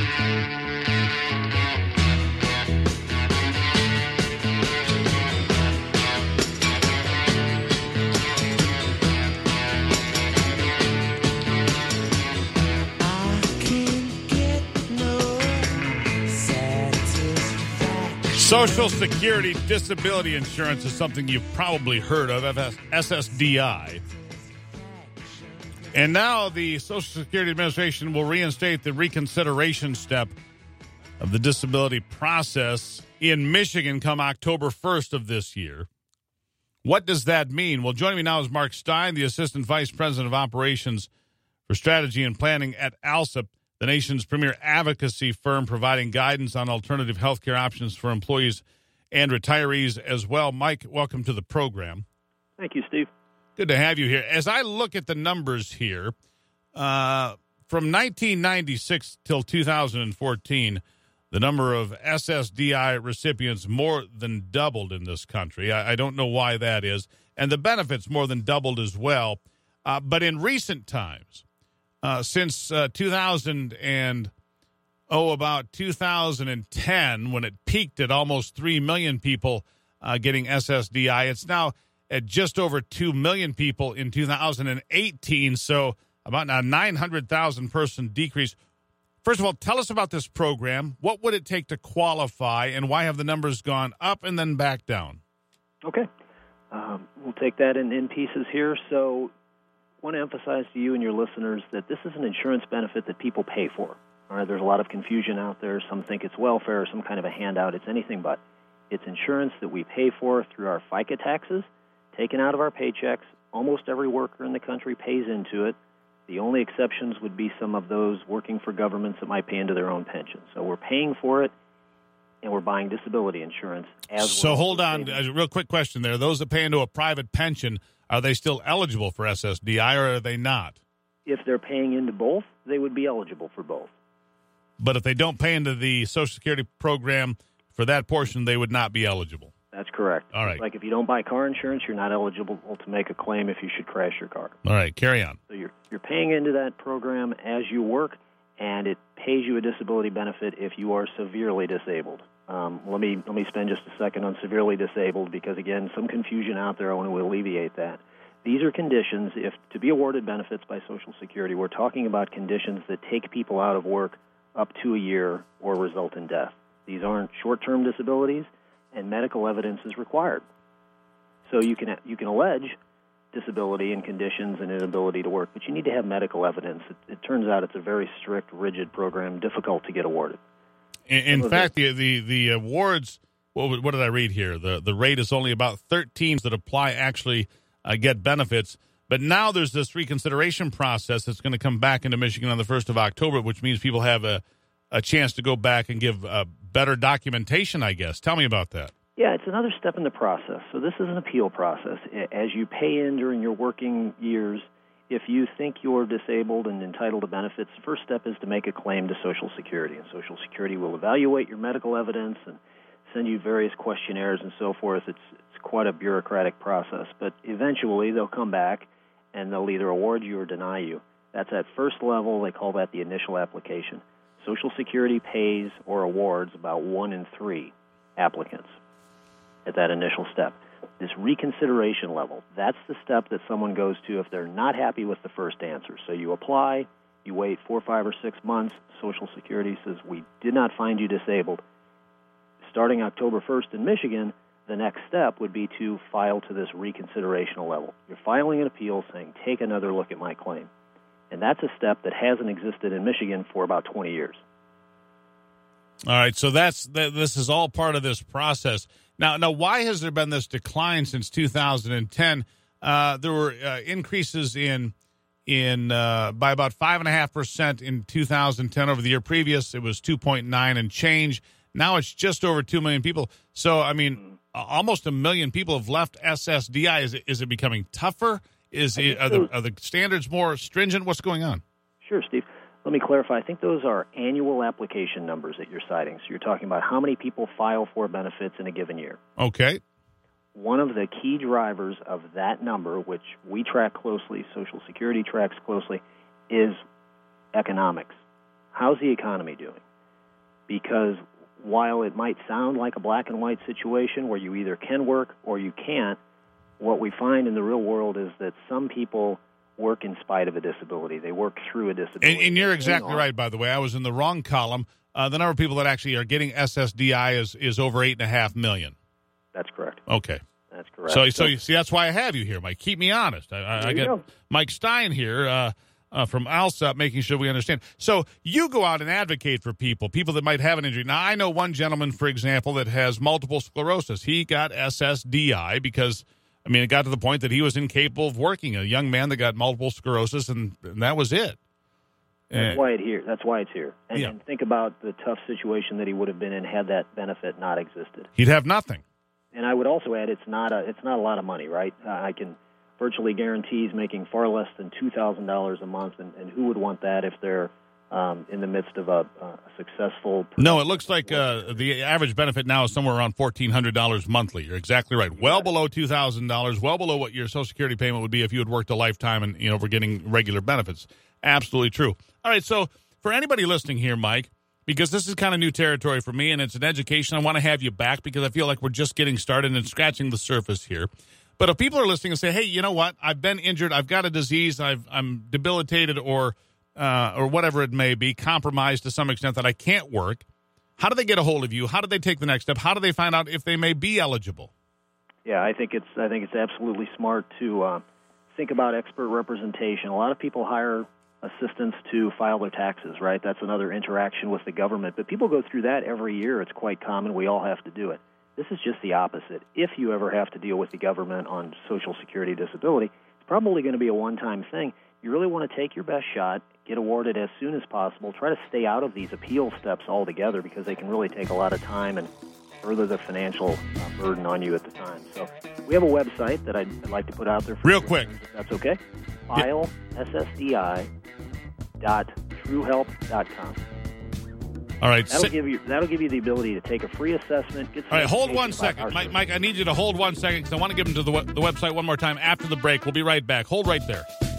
Social Security disability insurance is something you've probably heard of, SSDI. And now the Social Security Administration will reinstate the reconsideration step of the disability process in Michigan come October 1st of this year. What does that mean? Well, joining me now is Mark Stein, the Assistant Vice President of Operations for Strategy and Planning at ALSEP, the nation's premier advocacy firm providing guidance on alternative health care options for employees and retirees as well. Mike, welcome to the program. Thank you, Steve. Good to have you here. As I look at the numbers here, from 1996 till 2014, the number of SSDI recipients more than doubled in this country. I don't know why that is. And the benefits more than doubled as well. But in recent times, since 2010, when it peaked at almost 3 million people getting SSDI, it's now at just over 2 million people in 2018, so about a 900,000 person decrease. First of all, tell us about this program. What would it take to qualify, and why have the numbers gone up and then back down? Okay. We'll take that in pieces here. So I want to emphasize to you and your listeners that this is an insurance benefit that people pay for. All right, there's a lot of confusion out there. Some think it's welfare or some kind of a handout. It's anything but. It's insurance that we pay for through our FICA taxes, taken out of our paychecks. Almost every worker in the country pays into it. The only exceptions would be some of those working for governments that might pay into their own pension. So we're paying for it, and we're buying disability insurance. So hold on, a real quick question there. Those that pay into a private pension, are they still eligible for SSDI, or are they not? If they're paying into both, they would be eligible for both. But if they don't pay into the Social Security program for that portion, they would not be eligible. That's correct. All right. Like if you don't buy car insurance, you're not eligible to make a claim if you should crash your car. All right, carry on. So you're paying into that program as you work, and it pays you a disability benefit if you are severely disabled. Let me spend just a second on severely disabled because, again, some confusion out there. I want to alleviate that. These are conditions, if to be awarded benefits by Social Security, we're talking about conditions that take people out of work up to a year or result in death. These aren't short-term disabilities, and medical evidence is required. So you can allege disability and conditions and inability to work, but you need to have medical evidence. It turns out it's a very strict, rigid program, difficult to get awarded. In fact, the awards, what did I read here? The rate is only about 13 that apply actually get benefits. But now there's this reconsideration process that's going to come back into Michigan on the 1st of October, which means people have a chance to go back and give better documentation, I guess. Tell me about that. Yeah, it's another step in the process. So this is an appeal process. As you pay in during your working years, if you think you're disabled and entitled to benefits, the first step is to make a claim to Social Security. And Social Security will evaluate your medical evidence and send you various questionnaires and so forth. It's quite a bureaucratic process. But eventually they'll come back and they'll either award you or deny you. That's at first level. They call that the initial application. Social Security pays or awards about 1 in 3 applicants at that initial step. This reconsideration level, that's the step that someone goes to if they're not happy with the first answer. So you apply, you wait 4, 5, or 6 months. Social Security says, we did not find you disabled. Starting October 1st in Michigan, the next step would be to file to this reconsideration level. You're filing an appeal saying, take another look at my claim. And that's a step that hasn't existed in Michigan for about 20 years. All right, so this is all part of this process. Now, why has there been this decline since 2010? There were increases in by about 5.5% in 2010 over the year previous. It was 2.9 and change. Now it's just over 2 million people. So, I mean, almost 1 million people have left SSDI. Is it becoming tougher? Are the standards more stringent? What's going on? Sure, Steve. Let me clarify. I think those are annual application numbers that you're citing. So you're talking about how many people file for benefits in a given year. Okay. One of the key drivers of that number, which we track closely, Social Security tracks closely, is economics. How's the economy doing? because while it might sound like a black and white situation where you either can work or you can't, what we find in the real world is that some people work in spite of a disability. They work through a disability. And you're exactly right, by the way. I was in the wrong column. The number of people that actually are getting SSDI is over 8.5 million. That's correct. Okay. That's correct. So you see, that's why I have you here, Mike. Keep me honest. I got Mike Stein here from ALSUP making sure we understand. So you go out and advocate for people that might have an injury. Now, I know one gentleman, for example, that has multiple sclerosis. He got SSDI because, it got to the point that he was incapable of working. A young man that got multiple sclerosis, and that was it. That's why it's here. And think about the tough situation that he would have been in had that benefit not existed. He'd have nothing. And I would also add, it's not a lot of money, right? I can virtually guarantee he's making far less than $2,000 a month, and who would want that if they're in the midst of a successful... No, it looks like the average benefit now is somewhere around $1,400 monthly. You're exactly right. Well below $2,000, well below what your Social Security payment would be if you had worked a lifetime and, were getting regular benefits. Absolutely true. All right, so for anybody listening here, Mike, because this is kind of new territory for me and it's an education, I want to have you back because I feel like we're just getting started and scratching the surface here. But if people are listening and say, hey, you know what, I've been injured, I've got a disease, I'm debilitated or whatever it may be, compromised to some extent that I can't work, how do they get a hold of you? How do they take the next step? How do they find out if they may be eligible? Yeah, I think it's absolutely smart to think about expert representation. A lot of people hire assistants to file their taxes, right? That's another interaction with the government. But people go through that every year. It's quite common. We all have to do it. This is just the opposite. If you ever have to deal with the government on Social Security disability, it's probably going to be a one-time thing. You really want to take your best shot, get awarded as soon as possible, try to stay out of these appeal steps altogether because they can really take a lot of time and further the financial burden on you at the time. So we have a website that I'd like to put out there for real quick. If that's okay. File SSDI.TrueHelp.com. All right. That'll give you the ability to take a free assessment. Get some all right, hold 1 second. Mike, I need you to hold 1 second because I want to give them to the website one more time after the break. We'll be right back. Hold right there.